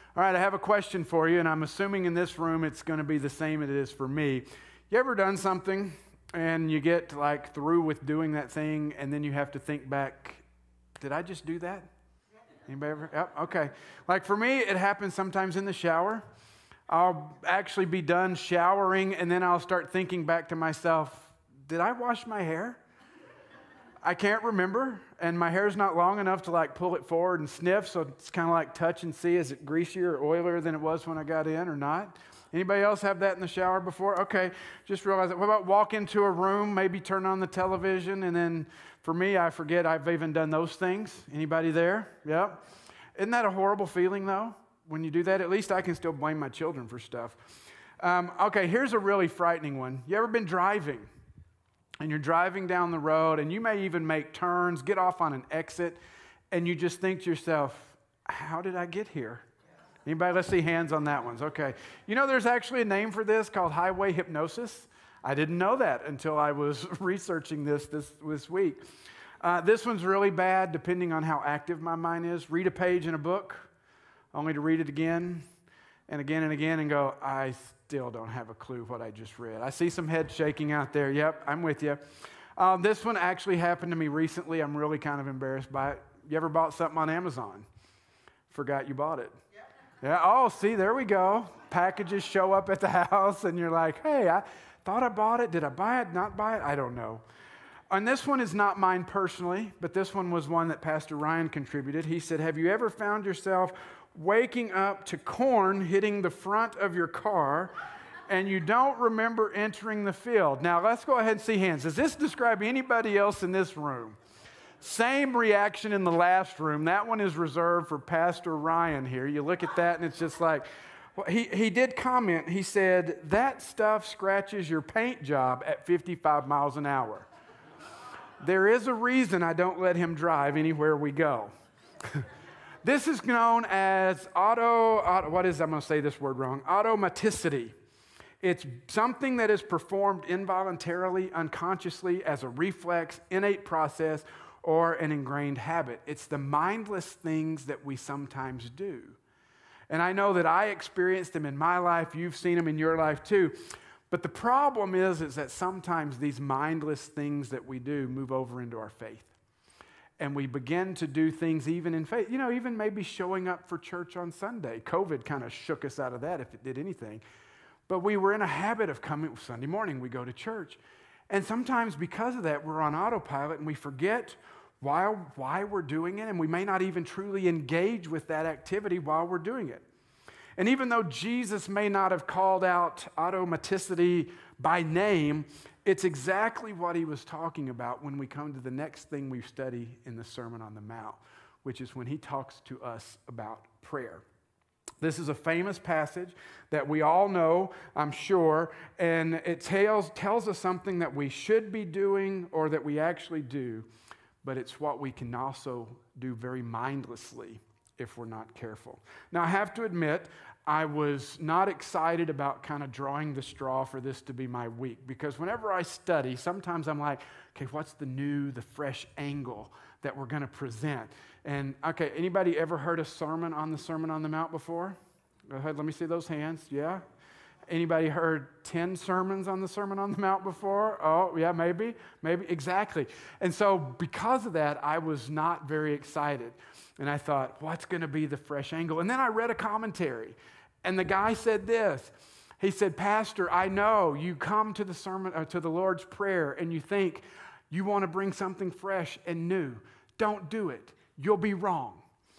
All right, I have a question for you, and I'm assuming in this room it's going to be the same as it is for me. You ever done something and you get like through with doing that thing, and then you have to think back, did I just do that? Anybody ever? Yep, okay. Like for me, it happens sometimes in the shower. I'll actually be done showering, and then I'll start thinking back to myself, did I wash my hair? I can't remember, and my hair's not long enough to like pull it forward and sniff, so it's kind of like touch and see, is it greasier or oilier than it was when I got in or not? Anybody else have that in the shower before? Okay, just realize that. What about walk into a room, maybe turn on the television, and then for me, I forget I've even done those things. Anybody there? Yep. Isn't that a horrible feeling though, when you do that? At least I can still blame my children for stuff. Okay, here's a really frightening one. You ever been driving? And you're driving down the road, and you may even make turns, get off on an exit, and you just think to yourself, how did I get here? Anybody? Let's see hands on that one. Okay. You know, there's actually a name for this called highway hypnosis. I didn't know that until I was researching this week. This one's really bad, depending on how active my mind is. Read a page in a book, only to read it again and again and again and go, I still don't have a clue what I just read. I see some head shaking out there. Yep, I'm with you. This one actually happened to me recently. I'm really kind of embarrassed by it. You ever bought something on Amazon? Forgot you bought it. Yeah. Oh, see, there we go. Packages show up at the house, and you're like, hey, I thought I bought it. Did I buy it, not buy it? I don't know. And this one is not mine personally, but this one was one that Pastor Ryan contributed. He said, have you ever found yourself waking up to corn hitting the front of your car, and you don't remember entering the field? Now, let's go ahead and see hands. Does this describe anybody else in this room? Same reaction in the last room. That one is reserved for Pastor Ryan here. You look at that, and it's just like, well, he did comment. He said, that stuff scratches your paint job at 55 miles an hour. There is a reason I don't let him drive anywhere we go. This is known as I'm going to say this word wrong, automaticity. It's something that is performed involuntarily, unconsciously, as a reflex, innate process, or an ingrained habit. It's the mindless things that we sometimes do. And I know that I experienced them in my life. You've seen them in your life too. But the problem is that sometimes these mindless things that we do move over into our faith. And we begin to do things even in faith. You know, even maybe showing up for church on Sunday. COVID kind of shook us out of that if it did anything. But we were in a habit of coming Sunday morning, we go to church. And sometimes because of that, we're on autopilot and we forget why we're doing it. And we may not even truly engage with that activity while we're doing it. And even though Jesus may not have called out automaticity by name, it's exactly what he was talking about when we come to the next thing we study in the Sermon on the Mount, which is when he talks to us about prayer. This is a famous passage that we all know, I'm sure, and it tells us something that we should be doing or that we actually do, but it's what we can also do very mindlessly if we're not careful. Now, I have to admit, I was not excited about kind of drawing the straw for this to be my week, because whenever I study, sometimes I'm like, okay, what's the fresh angle that we're going to present? And okay, anybody ever heard a sermon on the Sermon on the Mount before? Go ahead, let me see those hands. Yeah? Anybody heard 10 sermons on the Sermon on the Mount before? Oh, yeah, maybe, exactly. And so because of that, I was not very excited. And I thought, what's going to be the fresh angle? And then I read a commentary, and the guy said this. He said, Pastor, I know you come to the sermon, or to the Lord's Prayer, and you think you want to bring something fresh and new. Don't do it. You'll be wrong.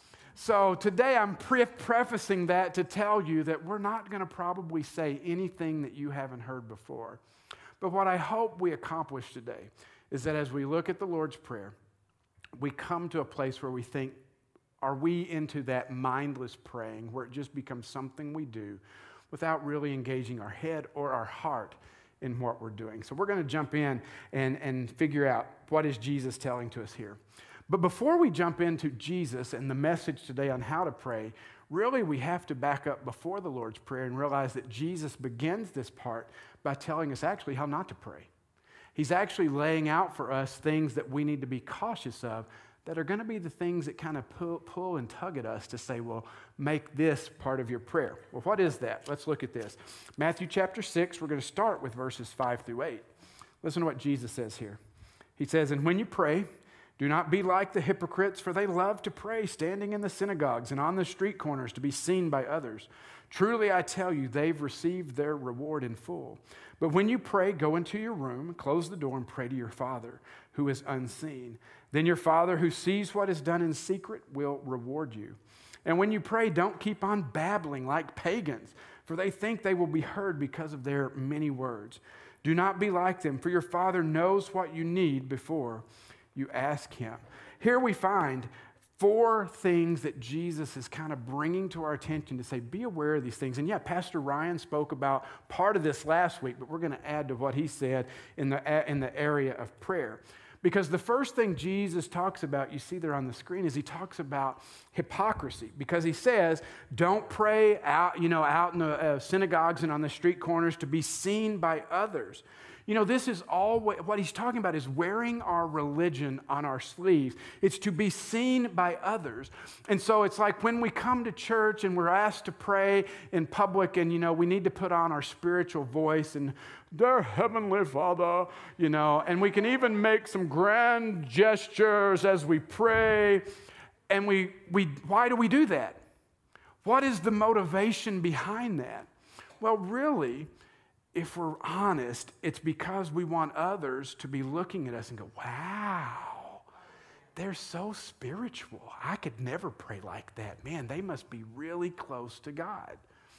So today I'm prefacing that to tell you that we're not going to probably say anything that you haven't heard before. But what I hope we accomplish today is that as we look at the Lord's Prayer, we come to a place where we think, are we into that mindless praying where it just becomes something we do without really engaging our head or our heart in what we're doing? So we're going to jump in and figure out what is Jesus telling to us here. But before we jump into Jesus and the message today on how to pray, really we have to back up before the Lord's Prayer and realize that Jesus begins this part by telling us actually how not to pray. He's actually laying out for us things that we need to be cautious of that are going to be the things that kind of pull and tug at us to say, well, make this part of your prayer. Well, what is that? Let's look at this. Matthew chapter 6, we're going to start with verses 5 through 8. Listen to what Jesus says here. He says, "And when you pray, do not be like the hypocrites, for they love to pray standing in the synagogues and on the street corners to be seen by others. Truly, I tell you, they've received their reward in full. But when you pray, go into your room, close the door, and pray to your Father who is unseen. Then your Father who sees what is done in secret will reward you. And when you pray, don't keep on babbling like pagans, for they think they will be heard because of their many words. Do not be like them, for your Father knows what you need before you ask Him." Here we find 4 things that Jesus is kind of bringing to our attention to say, be aware of these things. And yeah, Pastor Ryan spoke about part of this last week, but we're going to add to what he said in the area of prayer. Because the first thing Jesus talks about, you see there on the screen, is he talks about hypocrisy. Because he says, don't pray out in the synagogues and on the street corners to be seen by others. You know, this is all what he's talking about is wearing our religion on our sleeves. It's to be seen by others. And so it's like when we come to church and we're asked to pray in public and, we need to put on our spiritual voice and, "Dear Heavenly Father," and we can even make some grand gestures as we pray. And why do we do that? What is the motivation behind that? Well, really, if we're honest, it's because we want others to be looking at us and go, "Wow, they're so spiritual. I could never pray like that. Man, they must be really close to God."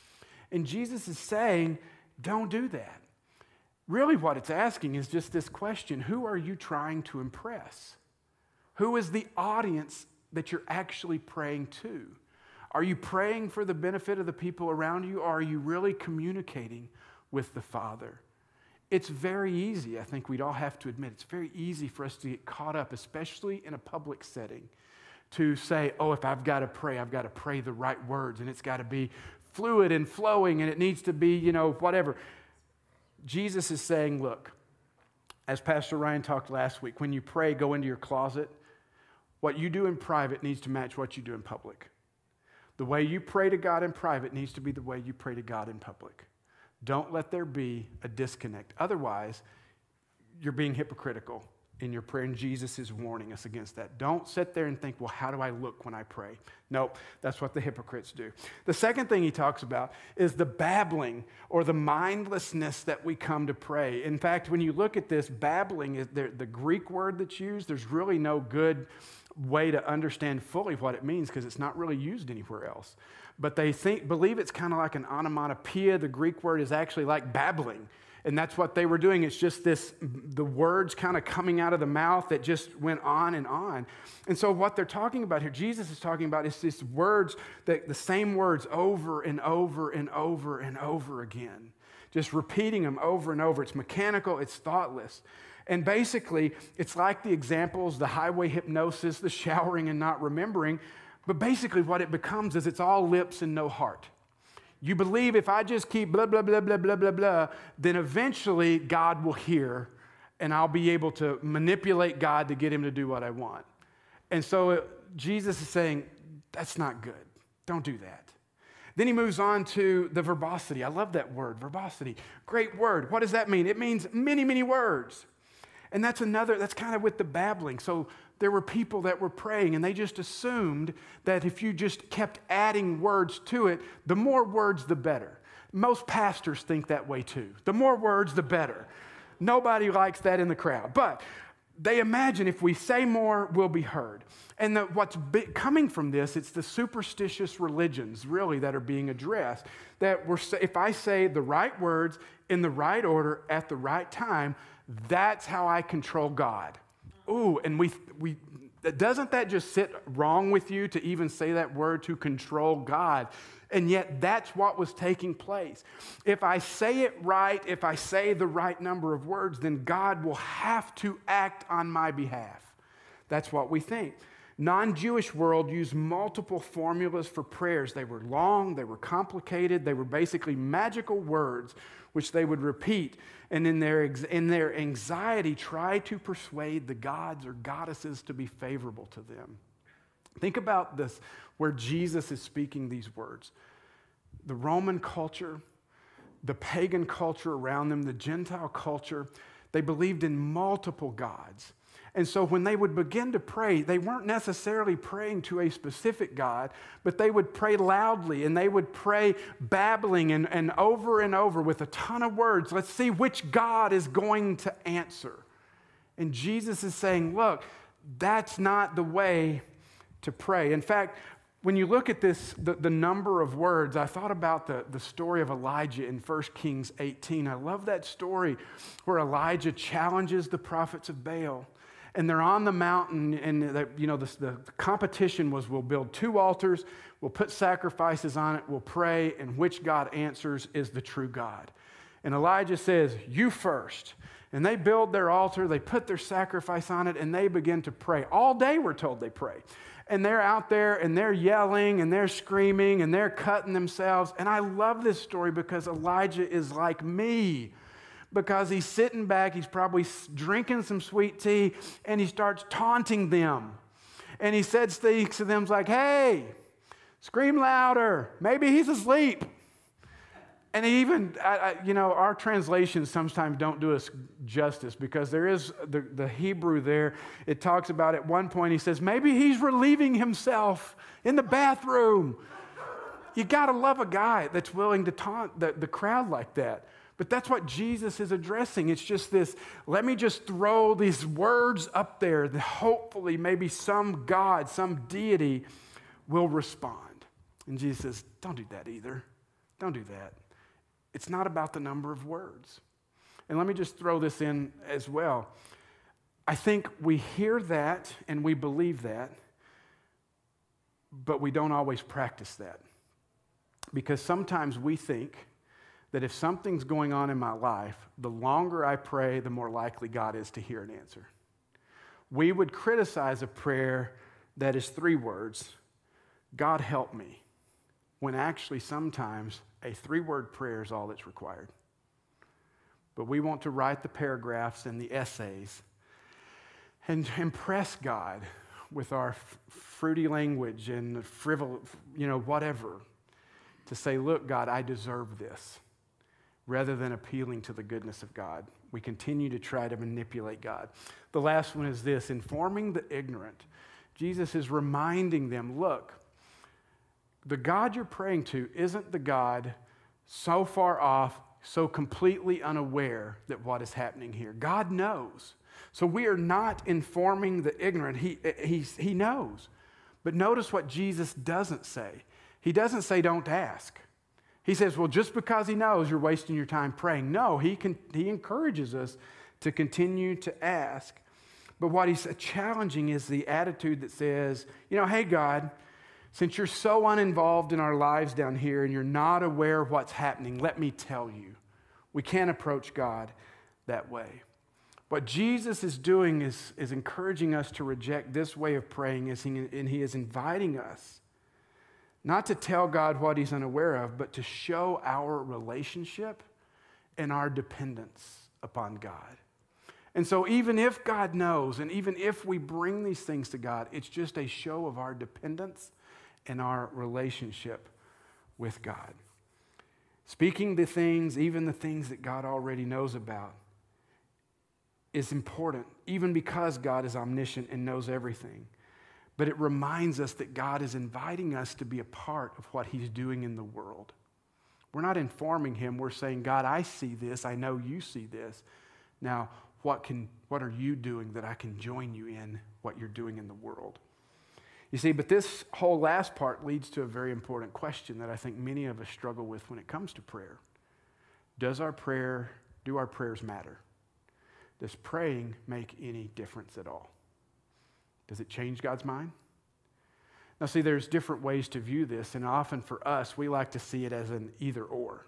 And Jesus is saying, don't do that. Really what it's asking is just this question: who are you trying to impress? Who is the audience that you're actually praying to? Are you praying for the benefit of the people around you, or are you really communicating with the Father? It's very easy, I think we'd all have to admit, it's very easy for us to get caught up, especially in a public setting, to say, oh, if I've got to pray the right words, and it's got to be fluid and flowing, and it needs to be, whatever. Jesus is saying, look, as Pastor Ryan talked last week, when you pray, go into your closet. What you do in private needs to match what you do in public. The way you pray to God in private needs to be the way you pray to God in public. Don't let there be a disconnect. Otherwise, you're being hypocritical in your prayer, and Jesus is warning us against that. Don't sit there and think, well, how do I look when I pray? Nope, that's what the hypocrites do. The second thing he talks about is the babbling or the mindlessness that we come to pray. In fact, when you look at this, babbling is the Greek word that's used. There's really no good way to understand fully what it means because it's not really used anywhere else. But they believe it's kind of like an onomatopoeia. The Greek word is actually like babbling. And that's what they were doing. It's just the words kind of coming out of the mouth that just went on and on. And so what they're talking about here, Jesus is talking about, is these words, the same words over and over and over and over again. Just repeating them over and over. It's mechanical, it's thoughtless. And basically, it's like the examples, the highway hypnosis, the showering and not remembering. But basically what it becomes is it's all lips and no heart. You believe if I just keep blah, blah, blah, blah, blah, blah, blah, then eventually God will hear and I'll be able to manipulate God to get him to do what I want. And so Jesus is saying, that's not good. Don't do that. Then he moves on to the verbosity. I love that word, verbosity. Great word. What does that mean? It means many, many words. And that's kind of with the babbling. So there were people that were praying and they just assumed that if you just kept adding words to it, the more words, the better. Most pastors think that way too. The more words, the better. Nobody likes that in the crowd. But they imagine if we say more, we'll be heard. And what's coming from this, it's the superstitious religions really that are being addressed. That if I say the right words in the right order at the right time, that's how I control God. Ooh, and doesn't that just sit wrong with you to even say that word, to control God? And yet that's what was taking place. If I say it right, if I say the right number of words, then God will have to act on my behalf. That's what we think. non-Jewish world used multiple formulas for prayers. They were long, they were complicated, they were basically magical words which they would repeat, and in their anxiety try to persuade the gods or goddesses to be favorable to them. Think about this, where Jesus is speaking these words. The Roman culture, the pagan culture around them, the Gentile culture, they believed in multiple gods. And so when they would begin to pray, they weren't necessarily praying to a specific God, but they would pray loudly and they would pray babbling and over with a ton of words. Let's see which God is going to answer. And Jesus is saying, look, that's not the way to pray. In fact, when you look at this, the number of words, I thought about the story of Elijah in 1 Kings 18. I love that story where Elijah challenges the prophets of Baal. And they're on the mountain, and the competition was, we'll build 2 altars, we'll put sacrifices on it, we'll pray, and which God answers is the true God. And Elijah says, you first. And they build their altar, they put their sacrifice on it, and they begin to pray. All day we're told they pray. And they're out there, and they're yelling, and they're screaming, and they're cutting themselves. And I love this story because Elijah is like me. Because he's sitting back, he's probably drinking some sweet tea, and he starts taunting them. And he says things to them like, hey, scream louder. Maybe he's asleep. And he even, our translations sometimes don't do us justice because there is the Hebrew there. It talks about at one point, he says, maybe he's relieving himself in the bathroom. You got to love a guy that's willing to taunt the crowd like that. But that's what Jesus is addressing. It's just this, let me just throw these words up there that hopefully maybe some God, some deity will respond. And Jesus says, don't do that either. Don't do that. It's not about the number of words. And let me just throw this in as well. I think we hear that and we believe that, but we don't always practice that. Because sometimes we think that if something's going on in my life, the longer I pray, the more likely God is to hear an answer. We would criticize a prayer that is 3 words, God help me, when actually sometimes a 3-word prayer is all that's required. But we want to write the paragraphs and the essays and impress God with our fruity language and frivolous, whatever, to say, look, God, I deserve this. Rather than appealing to the goodness of God. We continue to try to manipulate God. The last one is this, informing the ignorant. Jesus is reminding them, look, the God you're praying to isn't the God so far off, so completely unaware that what is happening here. God knows. So we are not informing the ignorant. He knows. But notice what Jesus doesn't say. He doesn't say don't ask. He says, well, just because he knows you're wasting your time praying. No, he encourages us to continue to ask. But what he's challenging is the attitude that says, hey, God, since you're so uninvolved in our lives down here and you're not aware of what's happening, let me tell you, we can't approach God that way. What Jesus is doing is encouraging us to reject this way of praying, and he is inviting us not to tell God what he's unaware of, but to show our relationship and our dependence upon God. And so even if God knows, and even if we bring these things to God, it's just a show of our dependence and our relationship with God. Speaking the things, even the things that God already knows about, is important, even because God is omniscient and knows everything. But it reminds us that God is inviting us to be a part of what he's doing in the world. We're not informing him. We're saying, God, I see this. I know you see this. Now, what are you doing that I can join you in what you're doing in the world? You see, but this whole last part leads to a very important question that I think many of us struggle with when it comes to prayer. Do our prayers matter? Does praying make any difference at all? Does it change God's mind? Now, see, there's different ways to view this, and often for us, we like to see it as an either or.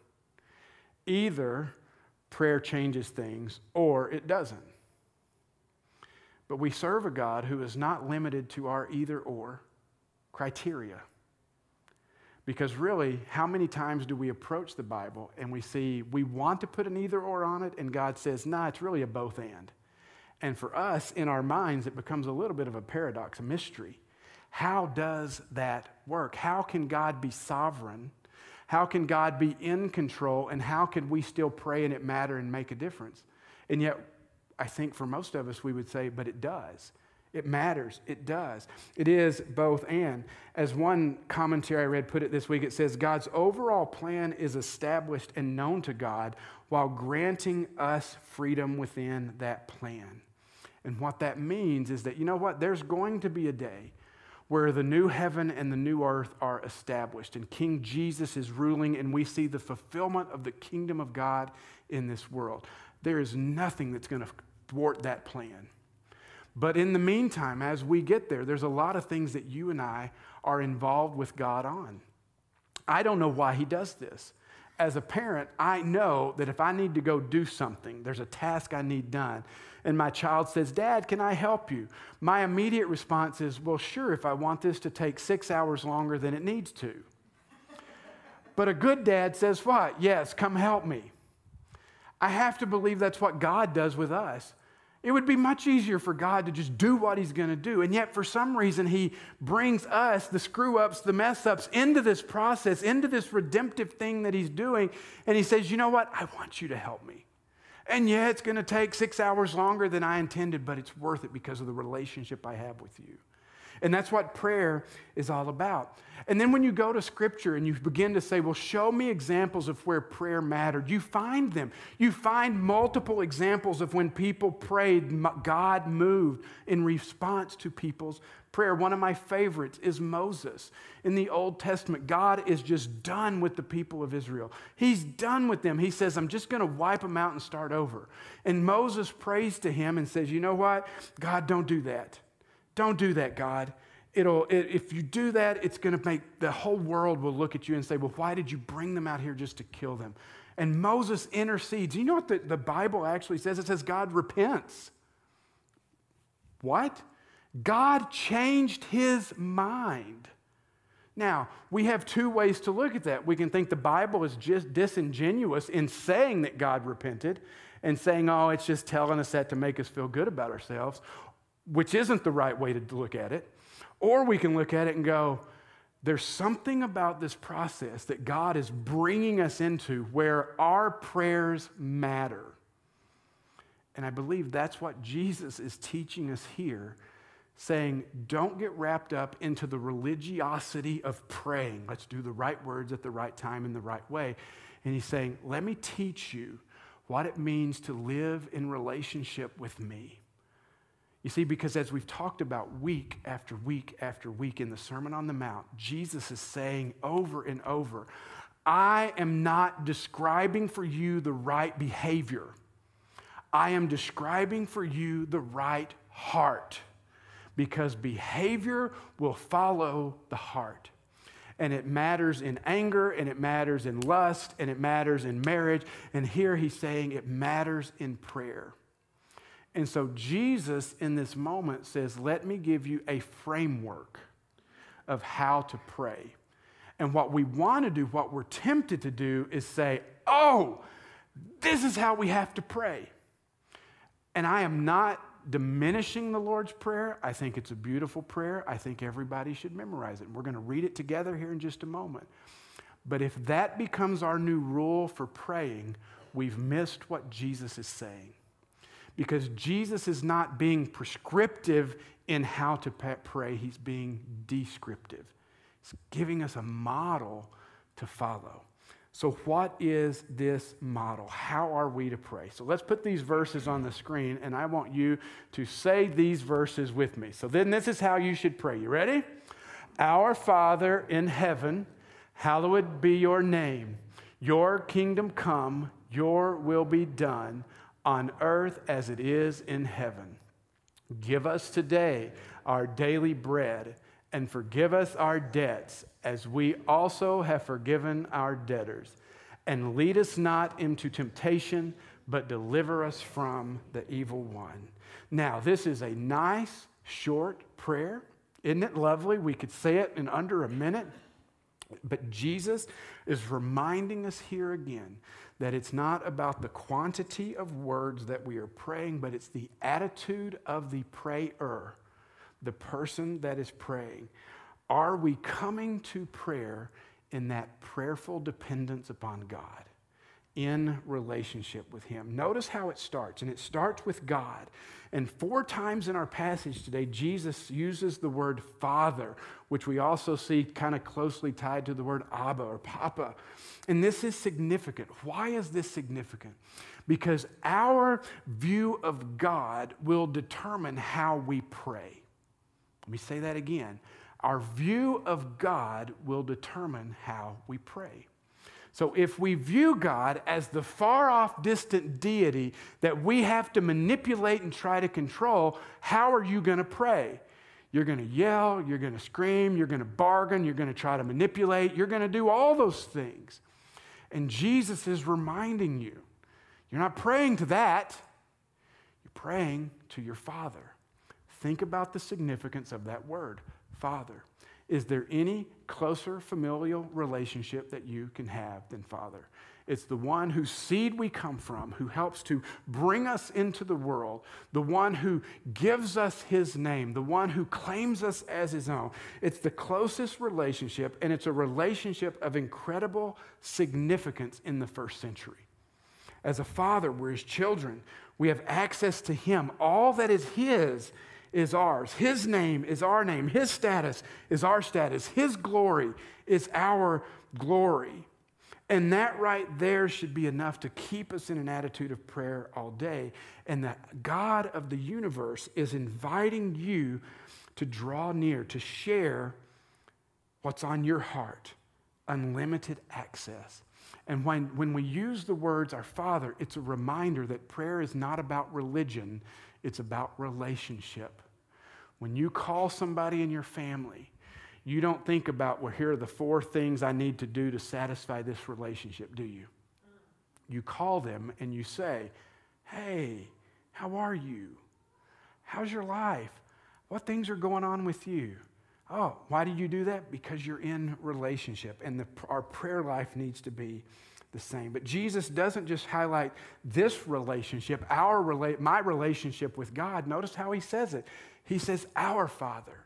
Either prayer changes things or it doesn't. But we serve a God who is not limited to our either-or criteria. Because really, how many times do we approach the Bible and we see we want to put an either-or on it, and God says, nah, it's really a both-and. And for us, in our minds, it becomes a little bit of a paradox, a mystery. How does that work? How can God be sovereign? How can God be in control? And how can we still pray and it matter and make a difference? And yet, I think for most of us, we would say, but it does. It matters. It does. It is both and. As one commentary I read put it this week, it says, God's overall plan is established and known to God while granting us freedom within that plan. And what that means is that, you know what? There's going to be a day where the new heaven and the new earth are established, and King Jesus is ruling, and we see the fulfillment of the kingdom of God in this world. There is nothing that's going to thwart that plan. But in the meantime, as we get there, there's a lot of things that you and I are involved with God on. I don't know why he does this. As a parent, I know that if I need to go do something, there's a task I need done, and my child says, Dad, can I help you? My immediate response is, well, sure, if I want this to take 6 hours longer than it needs to. But a good dad says what? Yes, come help me. I have to believe that's what God does with us. It would be much easier for God to just do what he's going to do. And yet, for some reason, he brings us, the screw-ups, the mess-ups, into this process, into this redemptive thing that he's doing. And he says, you know what? I want you to help me. And yeah, it's going to take 6 hours longer than I intended, but it's worth it because of the relationship I have with you. And that's what prayer is all about. And then when you go to Scripture and you begin to say, well, show me examples of where prayer mattered, you find them. You find multiple examples of when people prayed, God moved in response to people's prayer. One of my favorites is Moses. In the Old Testament, God is just done with the people of Israel. He's done with them. He says, I'm just going to wipe them out and start over. And Moses prays to him and says, you know what? God, don't do that. Don't do that, God. If you do that, it's going to make the whole world will look at you and say, well, why did you bring them out here just to kill them? And Moses intercedes. You know what the Bible actually says? It says God repents. What? God changed his mind. Now, we have two ways to look at that. We can think the Bible is just disingenuous in saying that God repented and saying, oh, it's just telling us that to make us feel good about ourselves, which isn't the right way to look at it. Or we can look at it and go, there's something about this process that God is bringing us into where our prayers matter. And I believe that's what Jesus is teaching us here, saying, don't get wrapped up into the religiosity of praying. Let's do the right words at the right time in the right way. And he's saying, let me teach you what it means to live in relationship with me. You see, because as we've talked about week after week after week in the Sermon on the Mount, Jesus is saying over and over, I am not describing for you the right behavior. I am describing for you the right heart, because behavior will follow the heart. And it matters in anger, and it matters in lust, and it matters in marriage. And here he's saying it matters in prayer. And so Jesus in this moment says, let me give you a framework of how to pray. And what we want to do, what we're tempted to do is say, oh, this is how we have to pray. And I am not diminishing the Lord's Prayer. I think it's a beautiful prayer. I think everybody should memorize it. And we're going to read it together here in just a moment. But if that becomes our new rule for praying, we've missed what Jesus is saying. Because Jesus is not being prescriptive in how to pray. He's being descriptive. He's giving us a model to follow. So what is this model? How are we to pray? So let's put these verses on the screen, and I want you to say these verses with me. So then this is how you should pray. You ready? Our Father in heaven, hallowed be your name. Your kingdom come, your will be done on earth as it is in heaven. Give us today our daily bread, and forgive us our debts as we also have forgiven our debtors. And lead us not into temptation, but deliver us from the evil one. Now, this is a nice, short prayer. Isn't it lovely? We could say it in under a minute. But Jesus is reminding us here again that it's not about the quantity of words that we are praying, but it's the attitude of the prayer, the person that is praying. Are we coming to prayer in that prayerful dependence upon God, in relationship with Him? Notice how it starts, and it starts with God. And 4 times in our passage today, Jesus uses the word Father, which we also see kind of closely tied to the word Abba or Papa. And this is significant. Why is this significant? Because our view of God will determine how we pray. Let me say that again. Our view of God will determine how we pray. So if we view God as the far-off, distant deity that we have to manipulate and try to control, how are you going to pray? You're going to yell, you're going to scream, you're going to bargain, you're going to try to manipulate, you're going to do all those things. And Jesus is reminding you, you're not praying to that, you're praying to your Father. Think about the significance of that word, Father. Is there any closer familial relationship that you can have than Father? It's the one whose seed we come from, who helps to bring us into the world, the one who gives us His name, the one who claims us as His own. It's the closest relationship, and it's a relationship of incredible significance in the first century. As a father, we're His children. We have access to Him. All that is His is ours. His name is our name. His status is our status. His glory is our glory. And that right there should be enough to keep us in an attitude of prayer all day. And that God of the universe is inviting you to draw near, to share what's on your heart. Unlimited access. And when we use the words, our Father, it's a reminder that prayer is not about religion. It's about relationship. When you call somebody in your family, you don't think about, well, here are the 4 things I need to do to satisfy this relationship, do you? You call them and you say, hey, how are you? How's your life? What things are going on with you? Oh, why do you do that? Because you're in relationship, and our prayer life needs to be the same. But Jesus doesn't just highlight this relationship, my relationship with God. Notice how He says it. He says, our Father.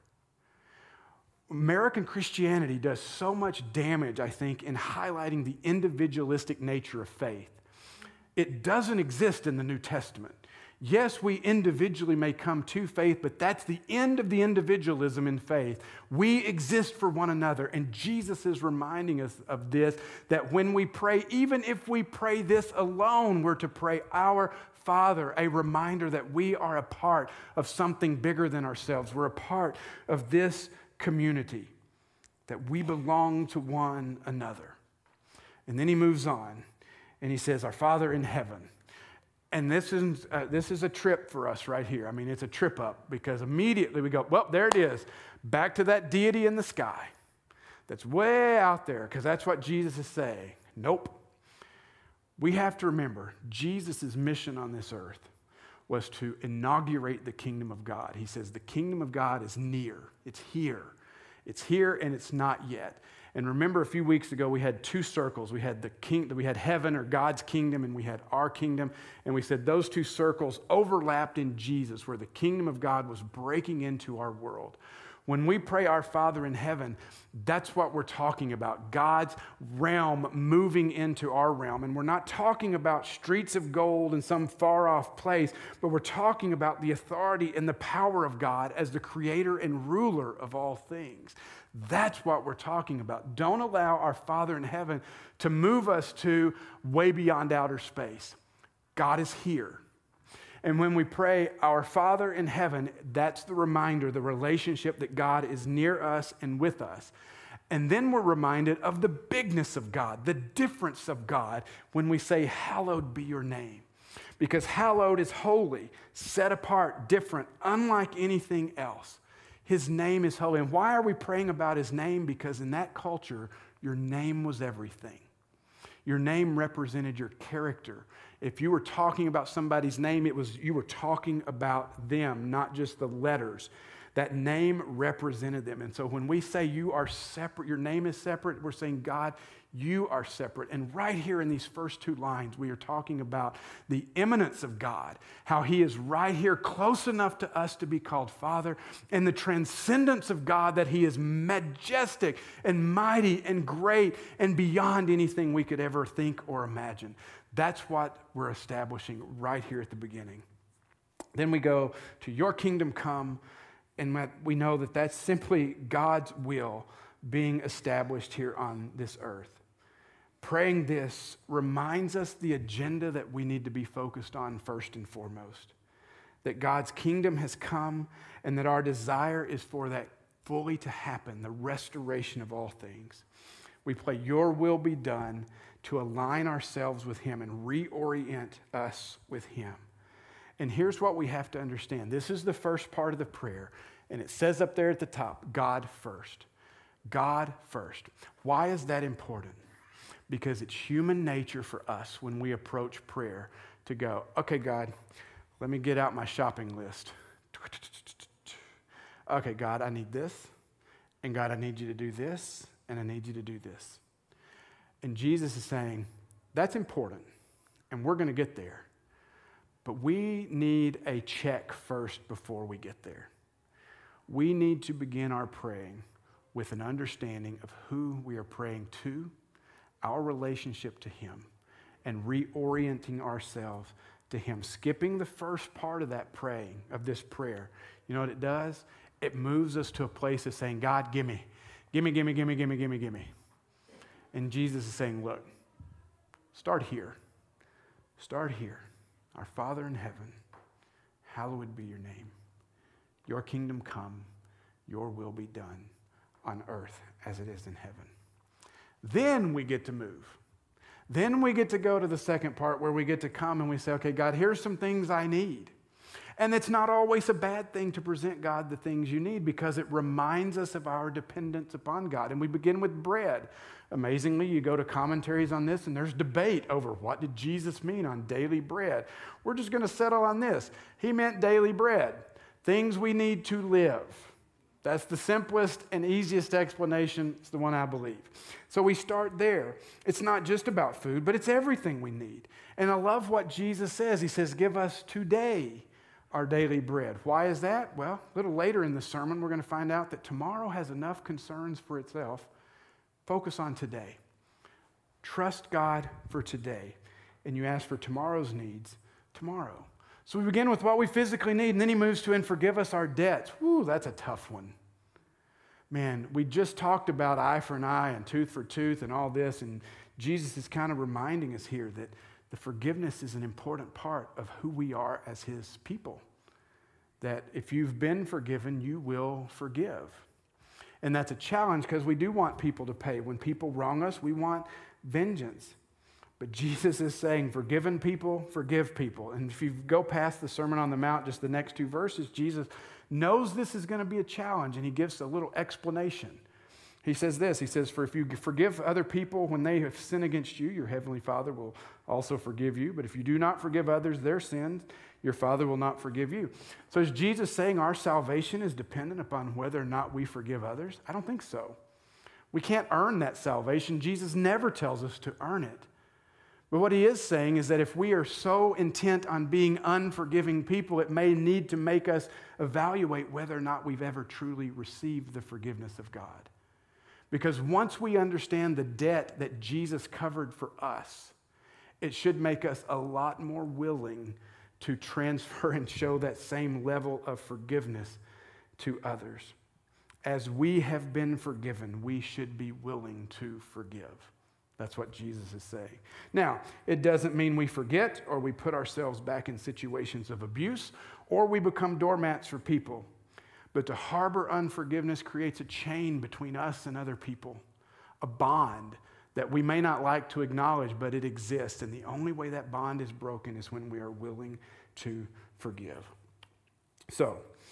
American Christianity does so much damage, I think, in highlighting the individualistic nature of faith. It doesn't exist in the New Testament. Yes, we individually may come to faith, but that's the end of the individualism in faith. We exist for one another, and Jesus is reminding us of this, that when we pray, even if we pray this alone, we're to pray our Father, a reminder that we are a part of something bigger than ourselves. We're a part of this community, that we belong to one another. And then He moves on, and He says, our Father in heaven. And this is a trip for us right here. I mean, it's a trip up, because immediately we go, well, there it is, back to that deity in the sky that's way out there, because that's what Jesus is saying. Nope. We have to remember, Jesus' mission on this earth was to inaugurate the kingdom of God. He says the kingdom of God is near. It's here. It's here and it's not yet. And remember, a few weeks ago, we had 2 circles. We had we had heaven, or God's kingdom, and we had our kingdom. And we said those 2 circles overlapped in Jesus, where the kingdom of God was breaking into our world. When we pray our Father in heaven, that's what we're talking about. God's realm moving into our realm. And we're not talking about streets of gold in some far-off place, but we're talking about the authority and the power of God as the creator and ruler of all things. That's what we're talking about. Don't allow our Father in heaven to move us to way beyond outer space. God is here. And when we pray, our Father in heaven, that's the reminder, the relationship that God is near us and with us. And then we're reminded of the bigness of God, the difference of God when we say, hallowed be your name. Because hallowed is holy, set apart, different, unlike anything else. His name is holy. And why are we praying about His name? Because in that culture, your name was everything. Your name represented your character. If you were talking about somebody's name, you were talking about them, not just the letters. That name represented them. And so when we say you are separate, your name is separate, we're saying, God, you are separate. And right here in these first two lines, we are talking about the immanence of God, how he is right here close enough to us to be called Father, and the transcendence of God, that he is majestic and mighty and great and beyond anything we could ever think or imagine. That's what we're establishing right here at the beginning. Then we go to your kingdom come, and we know that that's simply God's will being established here on this earth. Praying this reminds us the agenda that we need to be focused on first and foremost. That God's kingdom has come and that our desire is for that fully to happen, the restoration of all things. We pray your will be done to align ourselves with him and reorient us with him. And here's what we have to understand. This is the first part of the prayer, and it says up there at the top, God first. God first. Why is that important? Because it's human nature for us when we approach prayer to go, okay, God, let me get out my shopping list. Okay, God, I need this, and God, I need you to do this, and I need you to do this. And Jesus is saying, that's important, and we're going to get there. But we need a check first before we get there. We need to begin our praying with an understanding of who we are praying to, our relationship to him, and reorienting ourselves to him. Skipping the first part of that praying, of this prayer, you know what it does? It moves us to a place of saying, God, give me. And Jesus is saying, look, start here. Start here. Our Father in heaven, hallowed be your name. Your kingdom come, your will be done on earth as it is in heaven. Then we get to move. Then we get to go to the second part where we get to come and we say, okay, God, here's some things I need. And it's not always a bad thing to present God the things you need, because it reminds us of our dependence upon God. And we begin with bread. Amazingly, you go to commentaries on this and there's debate over what did Jesus mean on daily bread. We're just going to settle on this. He meant daily bread, things we need to live. That's the simplest and easiest explanation. It's the one I believe. So we start there. It's not just about food, but it's everything we need. And I love what Jesus says. He says, give us today our daily bread. Why is that? Well, a little later in the sermon, we're going to find out that tomorrow has enough concerns for itself. Focus on today. Trust God for today. And you ask for tomorrow's needs tomorrow. So we begin with what we physically need, and then he moves to, and forgive us our debts. Woo, that's a tough one. Man, we just talked about eye for an eye and tooth for tooth and all this, and Jesus is kind of reminding us here that the forgiveness is an important part of who we are as his people. That if you've been forgiven, you will forgive. And that's a challenge because we do want people to pay. When people wrong us, we want vengeance. But Jesus is saying, forgiven people, forgive people. And if you go past the Sermon on the Mount, just the next two verses, Jesus knows this is going to be a challenge, and he gives a little explanation. He says this, he says, for if you forgive other people when they have sinned against you, your heavenly Father will also forgive you. But if you do not forgive others their sins, your Father will not forgive you. So is Jesus saying our salvation is dependent upon whether or not we forgive others? I don't think so. We can't earn that salvation. Jesus never tells us to earn it. But what he is saying is that if we are so intent on being unforgiving people, it may need to make us evaluate whether or not we've ever truly received the forgiveness of God. Because once we understand the debt that Jesus covered for us, it should make us a lot more willing to transfer and show that same level of forgiveness to others. As we have been forgiven, we should be willing to forgive. That's what Jesus is saying. Now, it doesn't mean we forget or we put ourselves back in situations of abuse or we become doormats for people. But to harbor unforgiveness creates a chain between us and other people, a bond that we may not like to acknowledge, but it exists. And the only way that bond is broken is when we are willing to forgive. So,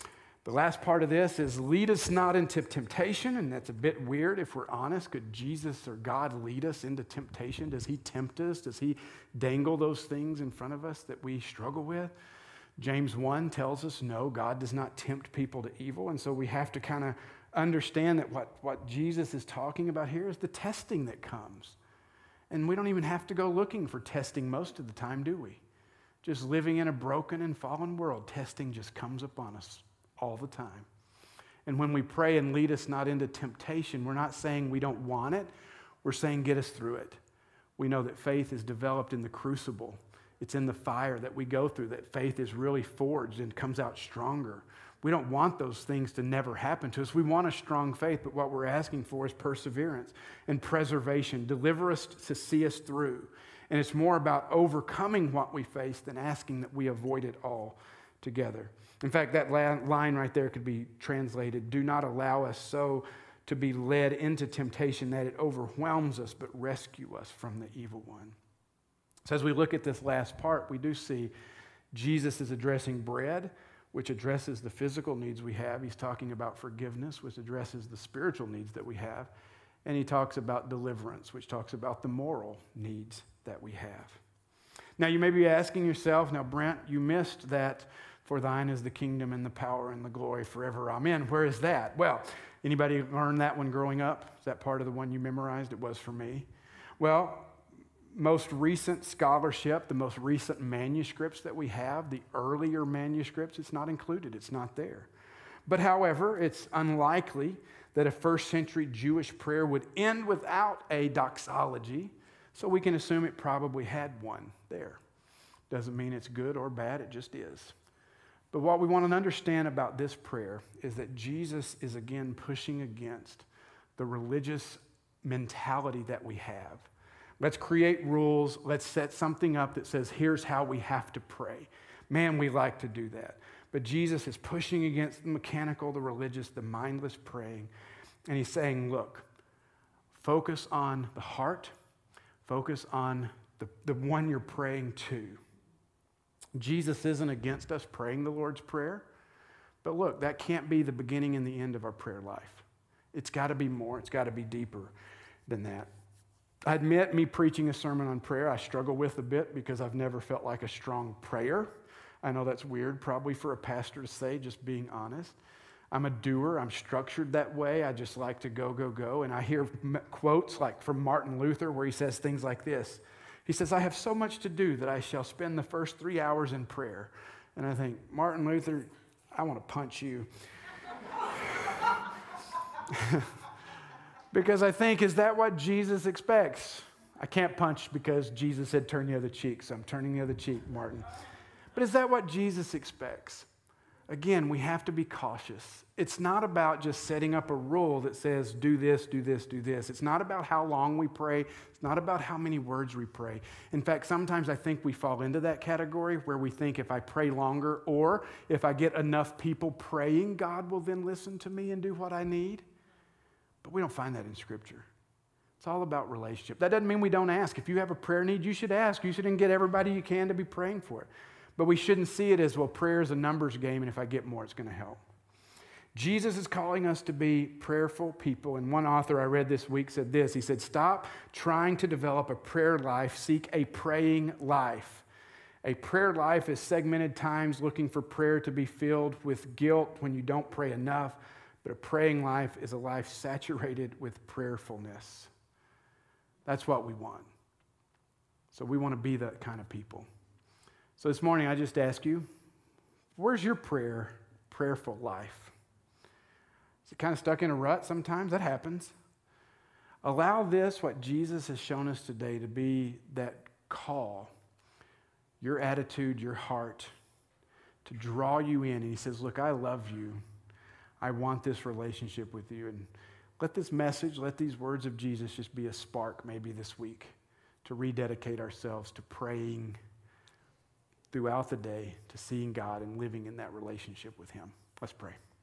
The last part of this is lead us not into temptation, and that's a bit weird if we're honest. Could Jesus or God lead us into temptation? Does he tempt us? Does he dangle those things in front of us that we struggle with? James 1 tells us, no, God does not tempt people to evil, and so we have to kind of understand that what Jesus is talking about here is the testing that comes. And we don't even have to go looking for testing most of the time, do we? Just living in a broken and fallen world, testing just comes upon us all the time. And when we pray and lead us not into temptation, we're not saying we don't want it. We're saying get us through it. We know that faith is developed in the crucible. It's in the fire that we go through, that faith is really forged and comes out stronger. We don't want those things to never happen to us. We want a strong faith, but what we're asking for is perseverance and preservation. Deliver us to see us through. And it's more about overcoming what we face than asking that we avoid it all together. In fact, that line right there could be translated, do not allow us so to be led into temptation that it overwhelms us, but rescue us from the evil one. So as we look at this last part, we do see Jesus is addressing bread, which addresses the physical needs we have. He's talking about forgiveness, which addresses the spiritual needs that we have. And he talks about deliverance, which talks about the moral needs that we have. Now, you may be asking yourself, now, Brent, you missed that, for thine is the kingdom and the power and the glory forever. Amen. Where is that? Well, anybody learn that one growing up? Is that part of the one you memorized? It was for me. Well, most recent scholarship, the most recent manuscripts that we have, the earlier manuscripts, it's not included. It's not there. But however, it's unlikely that a first century Jewish prayer would end without a doxology, so we can assume it probably had one there. Doesn't mean it's good or bad, it just is. But what we want to understand about this prayer is that Jesus is again pushing against the religious mentality that we have. Let's create rules. Let's set something up that says, here's how we have to pray. Man, we like to do that. But Jesus is pushing against the mechanical, the religious, the mindless praying. And he's saying, look, focus on the heart. Focus on the one you're praying to. Jesus isn't against us praying the Lord's Prayer. But look, that can't be the beginning and the end of our prayer life. It's got to be more. It's got to be deeper than that. I admit, me preaching a sermon on prayer, I struggle with a bit because I've never felt like a strong prayer. I know that's weird probably for a pastor to say, just being honest. I'm a doer. I'm structured that way. I just like to go, go, go. And I hear quotes like from Martin Luther where he says things like this. He says, I have so much to do that I shall spend the first 3 hours in prayer. And I think, Martin Luther, I want to punch you. Because I think, is that what Jesus expects? I can't punch because Jesus said turn the other cheek, so I'm turning the other cheek, Martin. But is that what Jesus expects? Again, we have to be cautious. It's not about just setting up a rule that says do this, do this, do this. It's not about how long we pray. It's not about how many words we pray. In fact, sometimes I think we fall into that category where we think if I pray longer or if I get enough people praying, God will then listen to me and do what I need. But we don't find that in Scripture. It's all about relationship. That doesn't mean we don't ask. If you have a prayer need, you should ask. You should get everybody you can to be praying for it. But we shouldn't see it as, well, prayer is a numbers game, and if I get more, it's going to help. Jesus is calling us to be prayerful people. And one author I read this week said this. He said, stop trying to develop a prayer life. Seek a praying life. A prayer life is segmented times looking for prayer to be filled with guilt when you don't pray enough. But a praying life is a life saturated with prayerfulness. That's what we want. So we want to be that kind of people. So this morning, I just ask you, where's your prayerful life? Is it kind of stuck in a rut sometimes? That happens. Allow this, what Jesus has shown us today, to be that call, your attitude, your heart, to draw you in. And he says, look, I love you. I want this relationship with you. And let this message, let these words of Jesus just be a spark maybe this week to rededicate ourselves to praying throughout the day, to seeing God and living in that relationship with him. Let's pray.